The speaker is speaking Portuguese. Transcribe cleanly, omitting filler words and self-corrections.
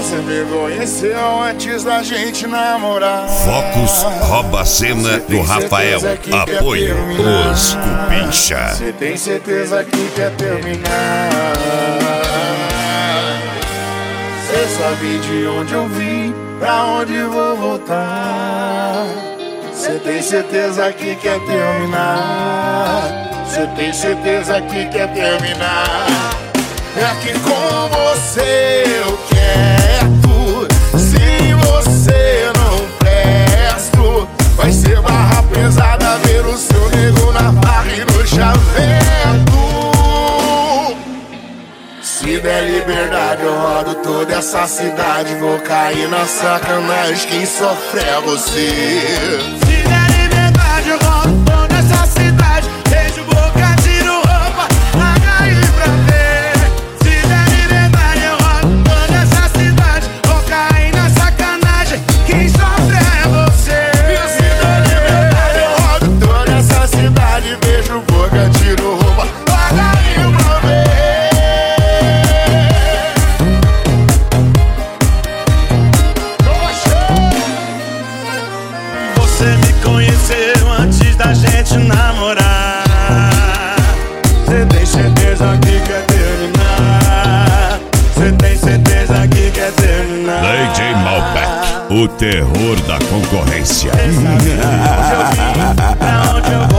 você me conheceu antes da gente namorar. Focus rouba a cena do Rafael. Apoio Os Cupincha. Você tem certeza que quer terminar? Cê sabe de onde eu vim, pra onde vou voltar. Cê tem certeza que quer terminar? Cê tem certeza que quer terminar? É que com você eu quero. Se você não presto, vai ser barra pesada ver o seu nego na barra e no chaveiro. Se der liberdade eu rodo toda essa cidade. Vou cair na sacanagem, quem sofre é você. Se der liberdade eu rodo toda essa cidade. Beijo, boca, tiro roupa, larga aí pra ver. Se der liberdade eu rodo toda essa cidade. Vou cair na sacanagem, quem sofre é você. Se der liberdade eu rodo toda essa cidade. Beijo, boca, tiro roupa, larga aí pra ver. Você me conheceu antes da gente namorar. Cê tem certeza que quer terminar? Cê tem certeza que quer terminar? DJ Malbec, o terror da concorrência. Cê sabe de onde eu vim, pra onde eu vou